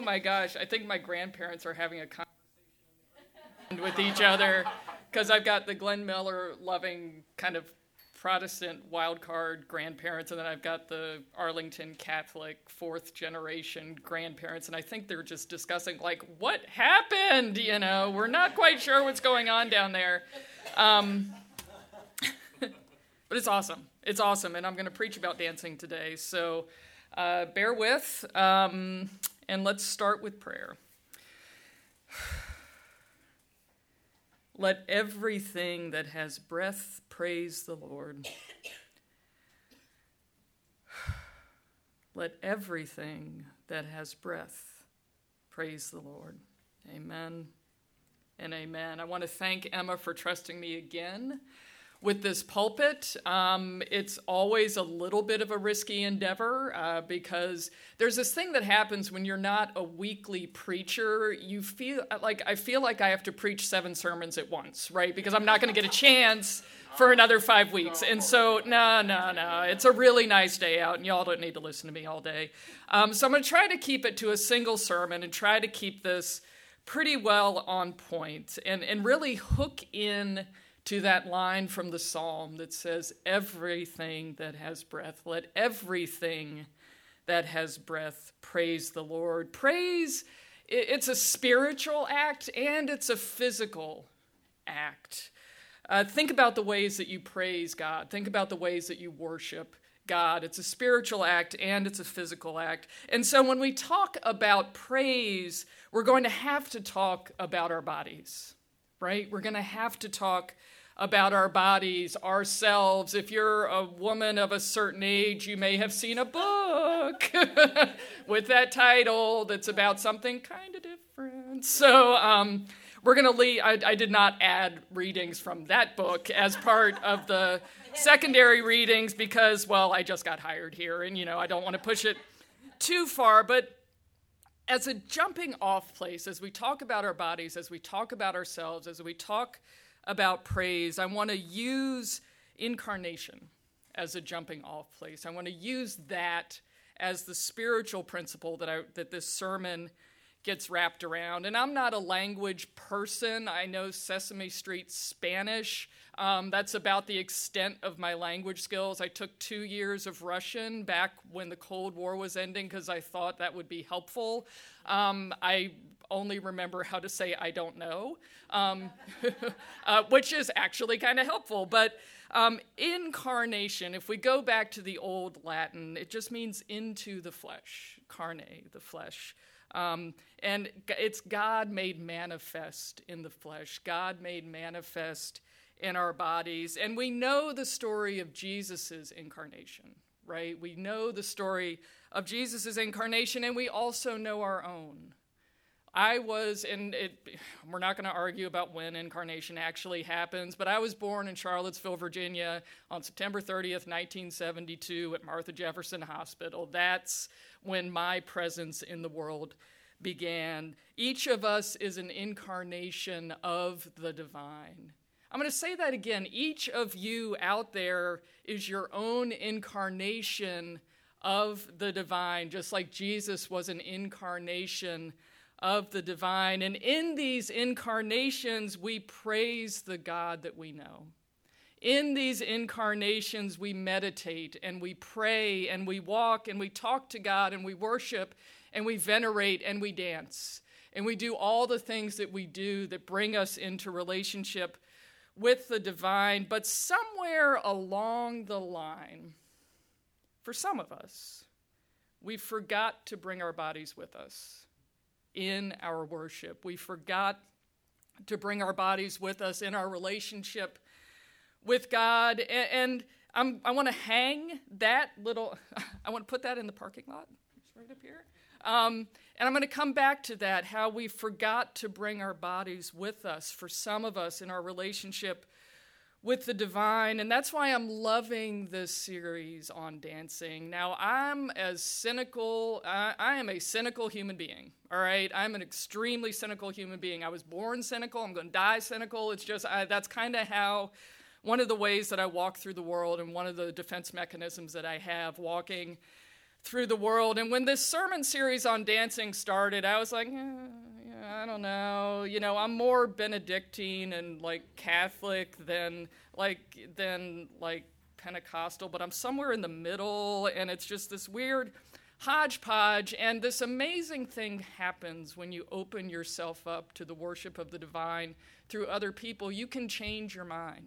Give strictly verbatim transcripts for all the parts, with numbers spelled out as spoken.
my gosh, I think my grandparents are having a conversation with each other because I've got the Glenn Miller loving kind of Protestant wild card grandparents, and then I've got the Arlington Catholic fourth generation grandparents, and I think they're just discussing, like, what happened? You know, we're not quite sure what's going on down there. Um, but it's awesome. It's awesome, and I'm going to preach about dancing today, so uh, bear with, um, and let's start with prayer. Let everything that has breath praise the Lord. Let everything that has breath praise the Lord. Amen and amen. I want to thank Emma for trusting me again with this pulpit. Um, it's always a little bit of a risky endeavor uh, because there's this thing that happens when you're not a weekly preacher. You feel like, I feel like I have to preach seven sermons at once, right? Because I'm not going to get a chance for another five weeks. And so, no, no, no. It's a really nice day out, and y'all don't need to listen to me all day. Um, so I'm going to try to keep it to a single sermon and try to keep this pretty well on point and, and really hook in to that line from the Psalm that says, everything that has breath, let everything that has breath praise the Lord. Praise, it's a spiritual act and it's a physical act. Uh, think about the ways that you praise God. Think about the ways that you worship God. It's a spiritual act and it's a physical act. And so when we talk about praise, we're going to have to talk about our bodies, right? We're going to have to talk about our bodies, ourselves. If you're a woman of a certain age, you may have seen a book with that title that's about something kind of different. So um, we're going to leave. I, I did not add readings from that book as part of the secondary readings because, well, I just got hired here, and, you know, I don't want to push it too far. But as a jumping off place, as we talk about our bodies, as we talk about ourselves, as we talk about praise, I want to use incarnation as a jumping off place. I want to use that as the spiritual principle that I that this sermon gets wrapped around. And I'm not a language person. I know Sesame Street Spanish. Um, that's about the extent of my language skills. I took two years of Russian back when the Cold War was ending because I thought that would be helpful. Um, I only remember how to say I don't know, um, uh, which is actually kind of helpful. But um, incarnation, if we go back to the old Latin, it just means into the flesh, carne, the flesh. Um, and it's God made manifest in the flesh, God made manifest in our bodies. And we know the story of Jesus' incarnation, right? We know the story of Jesus' incarnation, and we also know our own. I was, and it, we're not going to argue about when incarnation actually happens, but I was born in Charlottesville, Virginia on September thirtieth, nineteen seventy-two at Martha Jefferson Hospital. That's when my presence in the world began. Each of us is an incarnation of the divine. I'm going to say that again. Each of you out there is your own incarnation of the divine, just like Jesus was an incarnation of the divine. And in these incarnations, we praise the God that we know. In these incarnations, we meditate and we pray and we walk and we talk to God and we worship and we venerate and we dance. And we do all the things that we do that bring us into relationship with the divine. But somewhere along the line, for some of us, we forgot to bring our bodies with us in our worship. We forgot to bring our bodies with us in our relationship with God. And, and I'm, I want to hang that little, I want to put that in the parking lot. It's right up here. Um, and I'm going to come back to that, how we forgot to bring our bodies with us, for some of us, in our relationship with the divine. And that's why I'm loving this series on dancing. Now, I'm as cynical, I, I am a cynical human being, all right? I'm an extremely cynical human being. I was born cynical. I'm going to die cynical. It's just, I, that's kind of how, one of the ways that I walk through the world, and one of the defense mechanisms that I have walking through the world. And when this sermon series on dancing started, I was like, eh, yeah, I don't know. You know, I'm more Benedictine and like Catholic than like than like Pentecostal, but I'm somewhere in the middle, and it's just this weird hodgepodge. And this amazing thing happens when you open yourself up to the worship of the divine through other people. You can change your mind.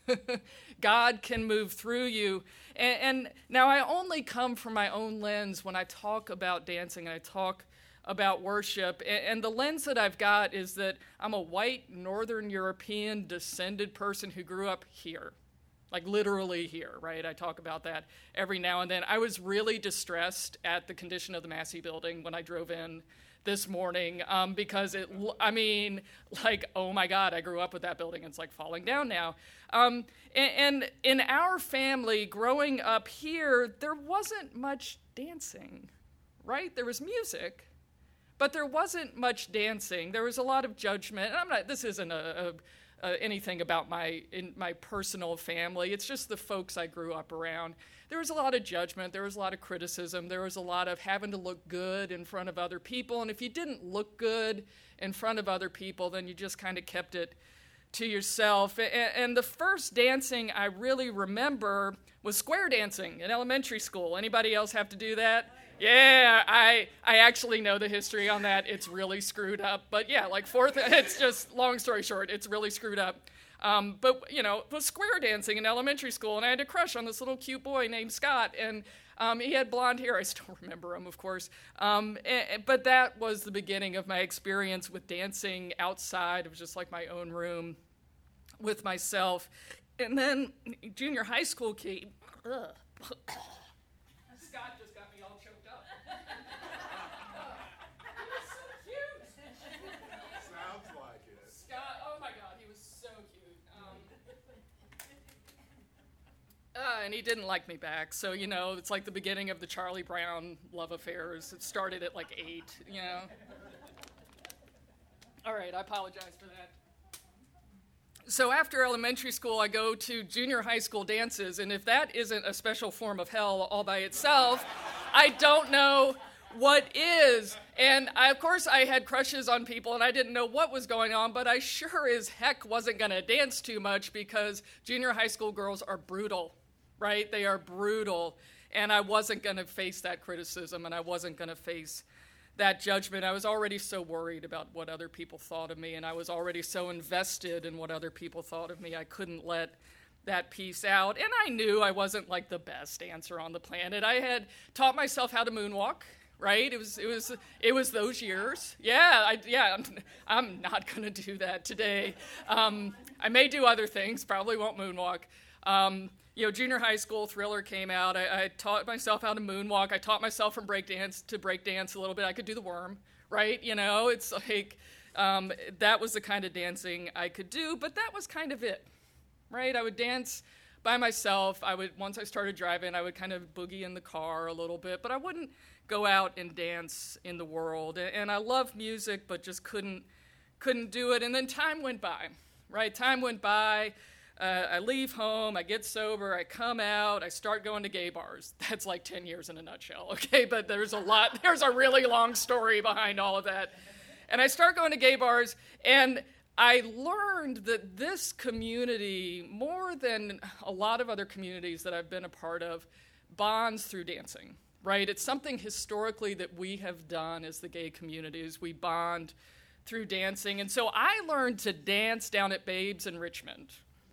God can move through you. And, and now I only come from my own lens when I talk about dancing and I talk about worship. And, and the lens that I've got is that I'm a white Northern European descended person who grew up here. Like literally here, right? I talk about that every now and then. I was really distressed at the condition of the Massey building when I drove in this morning um, because it, I mean, like, oh my God, I grew up with that building. It's like falling down now. Um, and, and in our family, growing up here, there wasn't much dancing, right? There was music, but there wasn't much dancing. There was a lot of judgment. And I'm not, this isn't a, a Uh, anything about my in my personal family. It's just the folks I grew up around. There was a lot of judgment. There was a lot of criticism. There was a lot of having to look good in front of other people. And if you didn't look good in front of other people, then you just kind of kept it to yourself. And, and the first dancing I really remember was square dancing in elementary school. Anybody else have to do that? Yeah, I I actually know the history on that. It's really screwed up. But yeah, like fourth, it's just, long story short, it's really screwed up. Um, but, you know, it was square dancing in elementary school, and I had a crush on this little cute boy named Scott, and um, he had blonde hair. I still remember him, of course. Um, and, but that was the beginning of my experience with dancing outside of just like my own room with myself. And then junior high school came. Ugh. Scott just got me all choked up. He was so cute. Sounds like it. Scott, oh my God, he was so cute. Um, uh, and he didn't like me back. So, you know, it's like the beginning of the Charlie Brown love affairs. It started at like eight, you know. All right, I apologize for that. So after elementary school, I go to junior high school dances, and if that isn't a special form of hell all by itself, I don't know what is. And I, of course, I had crushes on people, and I didn't know what was going on, but I sure as heck wasn't going to dance too much because junior high school girls are brutal, right? They are brutal, and I wasn't going to face that criticism, and I wasn't going to face that judgment. I was already so worried about what other people thought of me, and I was already so invested in what other people thought of me, I couldn't let that piece out. And I knew I wasn't like the best dancer on the planet. I had taught myself how to moonwalk, right? It was it was it was those years. Yeah, I, yeah. I'm, I'm not going to do that today. Um, I may do other things. Probably won't moonwalk. Um, You know, junior high school, Thriller came out. I, I taught myself how to moonwalk. I taught myself from breakdance to breakdance a little bit. I could do the worm, right? You know, it's like um, that was the kind of dancing I could do, but that was kind of it, right? I would dance by myself. I would, once I started driving, I would kind of boogie in the car a little bit, but I wouldn't go out and dance in the world. And I love music, but just couldn't couldn't do it. And then time went by, right? Time went by. Uh, I leave home, I get sober, I come out, I start going to gay bars. That's like ten years in a nutshell, okay? But there's a lot, there's a really long story behind all of that. And I start going to gay bars, and I learned that this community, more than a lot of other communities that I've been a part of, bonds through dancing, right? It's something historically that we have done as the gay communities. We bond through dancing. And so I learned to dance down at Babes in Richmond.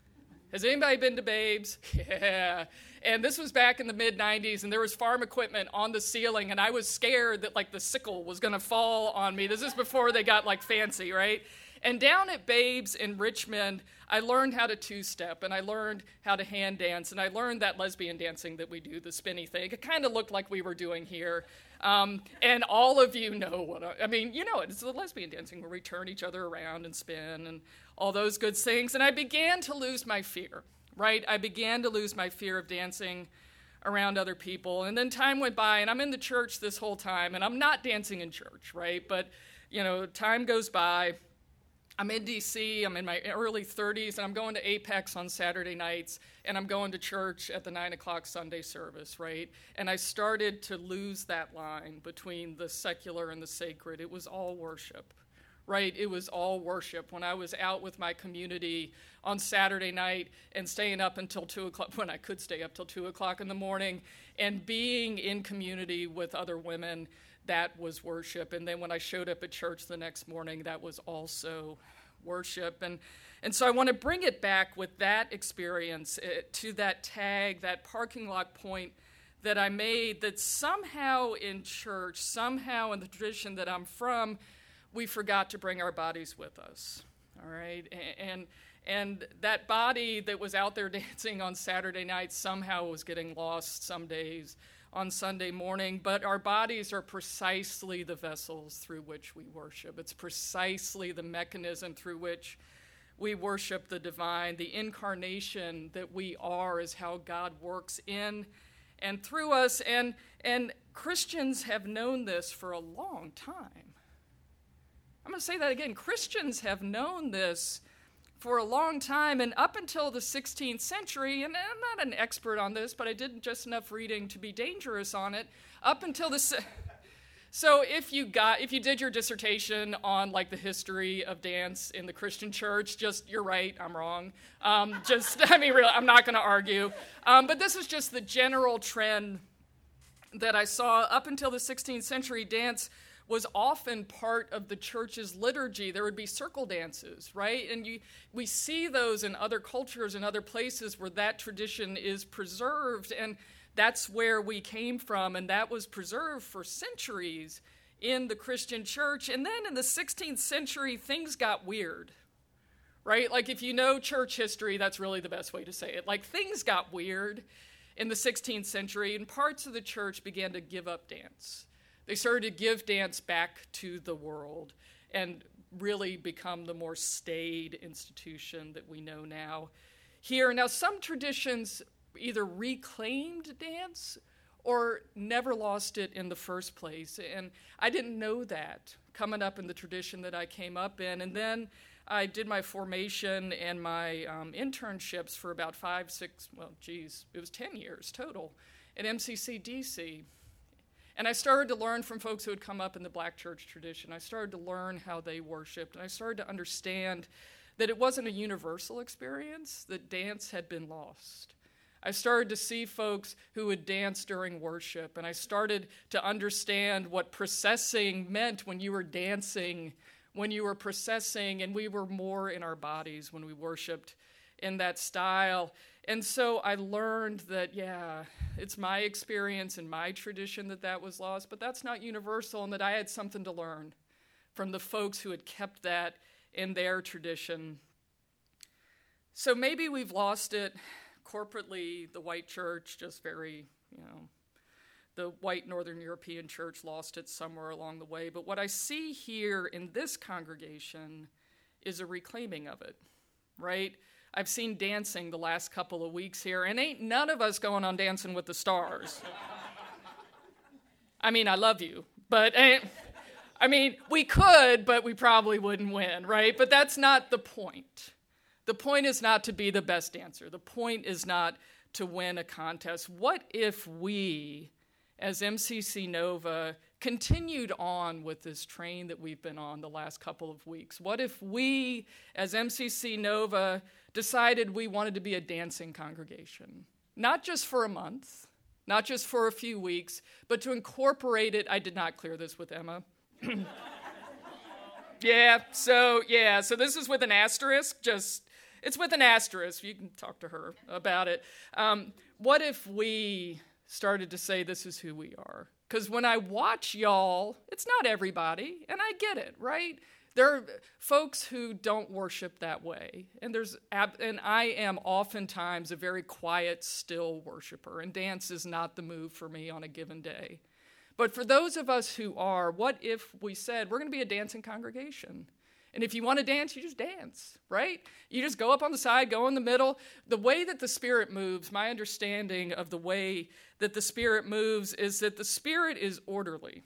Has anybody been to Babes? Yeah. And this was back in the mid nineties, and there was farm equipment on the ceiling, and I was scared that, like, the sickle was going to fall on me. This is before they got, like, fancy, right? And down at Babes in Richmond, I learned how to two-step, and I learned how to hand dance, and I learned that lesbian dancing that we do, the spinny thing. It kind of looked like we were doing here. Um, and all of you know what I, I mean, you know it. It's the lesbian dancing where we turn each other around and spin and all those good things. And I began to lose my fear, right? I began to lose my fear of dancing around other people. And then time went by, and I'm in the church this whole time, and I'm not dancing in church, right? But, you know, time goes by, I'm in D C, I'm in my early thirties, and I'm going to Apex on Saturday nights, and I'm going to church at the nine o'clock Sunday service, right? And I started to lose that line between the secular and the sacred. It was all worship, right? It was all worship. When I was out with my community on Saturday night and staying up until two o'clock, when I could stay up till two o'clock in the morning, and being in community with other women, that was worship. And then when I showed up at church the next morning, that was also worship. And and so I want to bring it back with that experience uh, to that tag, that parking lot point that I made, that somehow in church, somehow in the tradition that I'm from, we forgot to bring our bodies with us, all right? And and that body that was out there dancing on Saturday night somehow was getting lost some days on Sunday morning, but our bodies are precisely the vessels through which we worship. It's precisely the mechanism through which we worship the divine. The incarnation that we are is how God works in and through us, and, and Christians have known this for a long time. I'm going to say that again. Christians have known this for a long time, and up until the sixteenth century, and I'm not an expert on this, but I did just enough reading to be dangerous on it, up until the... So if you got, if you did your dissertation on like the history of dance in the Christian church, just, you're right, I'm wrong. Um, just, I mean, really, I'm not going to argue. Um, but this is just the general trend that I saw. Up until the sixteenth century, dance was often part of the church's liturgy. There would be circle dances, right? And you, we see those in other cultures and other places where that tradition is preserved, and that's where we came from, and that was preserved for centuries in the Christian church. And then in the sixteenth century, things got weird, right? Like, if you know church history, that's really the best way to say it. Like, things got weird in the sixteenth century, and parts of the church began to give up dance. They started to give dance back to the world and really become the more staid institution that we know now here. Now, some traditions either reclaimed dance or never lost it in the first place. And I didn't know that coming up in the tradition that I came up in. And then I did my formation and my um, internships for about five, six, well, geez, it was ten years total at M C C D C. And I started to learn from folks who had come up in the black church tradition. I started to learn how they worshiped. And I started to understand that it wasn't a universal experience, that dance had been lost. I started to see folks who would dance during worship. And I started to understand what processing meant when you were dancing, when you were processing, and we were more in our bodies when we worshiped in that style. And so I learned that, yeah, it's my experience and my tradition that that was lost, but that's not universal, and that I had something to learn from the folks who had kept that in their tradition. So maybe we've lost it corporately. The white church, just very, you know, the white Northern European church lost it somewhere along the way. But what I see here in this congregation is a reclaiming of it, right? I've seen dancing the last couple of weeks here, and ain't none of us going on Dancing with the Stars. I mean, I love you, but I mean, we could, but we probably wouldn't win, right? But that's not the point. The point is not to be the best dancer. The point is not to win a contest. What if we, as M C C Nova, continued on with this train that we've been on the last couple of weeks? What if we, as M C C Nova, decided we wanted to be a dancing congregation? Not just for a month, not just for a few weeks, but to incorporate it. I did not clear this with Emma. yeah, so, yeah, so this is with an asterisk, just, it's with an asterisk. You can talk to her about it. Um, what if we started to say this is who we are? Because when I watch y'all, it's not everybody, and I get it, right? There are folks who don't worship that way, and there's and I am oftentimes a very quiet, still worshiper, and dance is not the move for me on a given day. But for those of us who are, what if we said, we're going to be a dancing congregation? And if you want to dance, you just dance, right? You just go up on the side, go in the middle. The way that the Spirit moves, my understanding of the way that the Spirit moves is that the Spirit is orderly,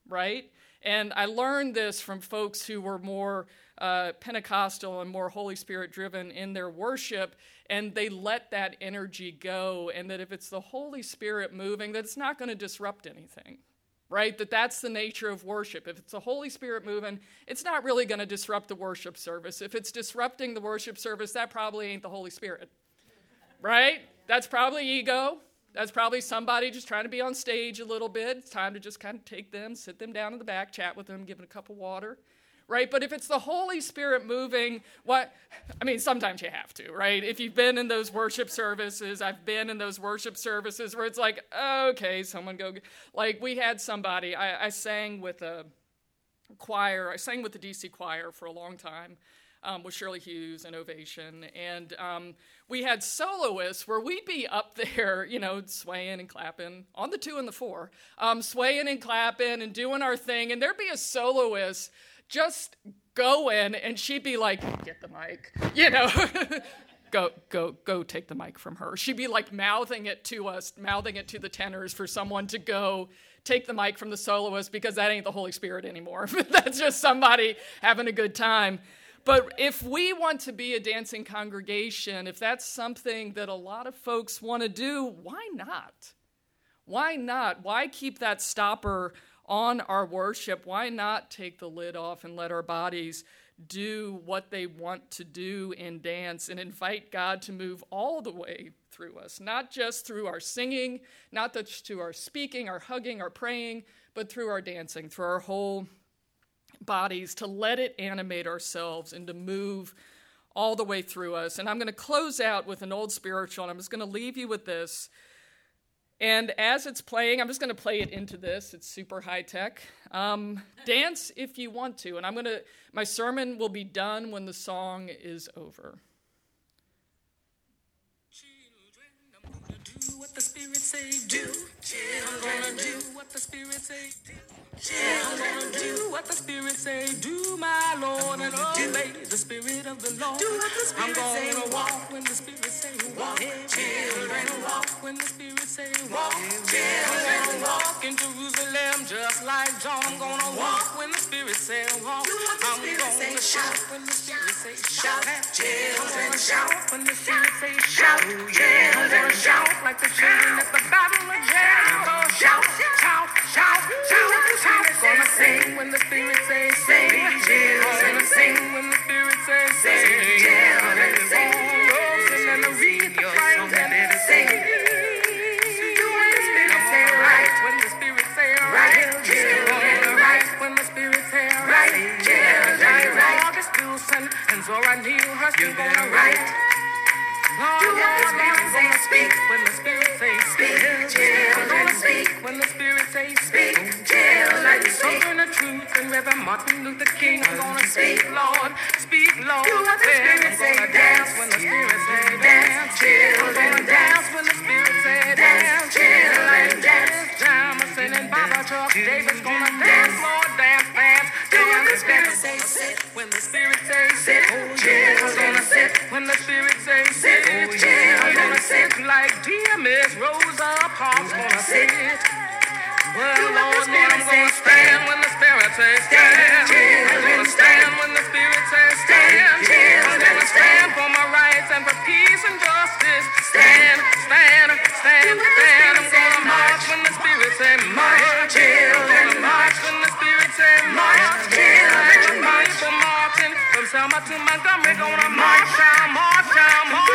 right? And I learned this from folks who were more uh, Pentecostal and more Holy Spirit driven in their worship, and they let that energy go, and that if it's the Holy Spirit moving, that it's not going to disrupt anything, right? That that's the nature of worship. If it's the Holy Spirit moving, it's not really going to disrupt the worship service. If it's disrupting the worship service, that probably ain't the Holy Spirit, right? That's probably ego. That's probably somebody just trying to be on stage a little bit. It's time to just kind of take them, sit them down in the back, chat with them, give them a cup of water, right? But if it's the Holy Spirit moving, what, I mean, sometimes you have to, right? If you've been in those worship services, I've been in those worship services where it's like, okay, someone go, like we had somebody, I, I sang with a choir, I sang with the D C choir for a long time. Um, with Shirley Hughes and Ovation, and um, we had soloists where we'd be up there, you know, swaying and clapping on the two and the four, um, swaying and clapping and doing our thing, and there'd be a soloist just going, and she'd be like, get the mic, you know, go, go, go take the mic from her. She'd be like mouthing it to us, mouthing it to the tenors for someone to go take the mic from the soloist, because that ain't the Holy Spirit anymore. That's just somebody having a good time. But if we want to be a dancing congregation, if that's something that a lot of folks want to do, why not? Why not? Why keep that stopper on our worship? Why not take the lid off and let our bodies do what they want to do in dance and invite God to move all the way through us, not just through our singing, not just through our speaking, our hugging, our praying, but through our dancing, through our whole bodies, to let it animate ourselves and to move all the way through us. And I'm going to close out with an old spiritual, and I'm just going to leave you with this. And as it's playing, I'm just going to play it into this. It's super high tech. Um, dance if you want to. And I'm going to, my sermon will be done when the song is over. Do what the Spirit say do. I'm gonna do what the Spirit say do. I'm gonna do what the Spirit say do, my Lord, and obey the Spirit of the Lord. I'm gonna walk when the Spirit say walk. I'm gonna walk when the Spirit say walk. I'm gonna walk in Jerusalem just like John. I'm gonna walk when the Spirit say walk. I'm gonna shout when the Spirit say shout. I'm gonna shout when the Spirit say shout. I'm gonna shout like the children at the Battle of Jericho. Shout, shout, shout, shout, shout. Gonna sing when the Spirit say sing. Gonna sing when the Spirit say sing. Gonna sing and the read the song and sing. Do when the Spirit say right. When the Spirit say right. Right when the Spirit say right. Lord is still son and Zora Neale Hurston gonna write. Lord, Lord, Lord, I'm gonna speak when the Spirit say speak. I'm gonna speak when the Spirit say speak. Like the children of truth and Reverend Martin Luther King, I'm gonna speak, Lord, speak, Lord. Do what the Spirit say, dance when the Spirit say dance. I'm gonna dance when the Spirit say dance. Like dance, Jamison and Baba Chuck Davis gonna dance, Lord, dance, dance. Do what the Spirit say sit when the Spirit say sit. I'm gonna sit when the Spirit say sit. I'm gonna sit like dear Miss Rosa Parks gonna sit. Well, Lord, Lord, I'm gonna stand when the Spirit says stand. I'm gonna stand when the Spirit says stand. I'm gonna stand for my rights and for peace and justice. Stand, stand, stand, stand. I'm gonna march when the Spirit says march. I'm gonna march when the Spirit says march. I'm gonna march from Martin, from Selma to Montgomery. Gonna march, I'll march, I'll march.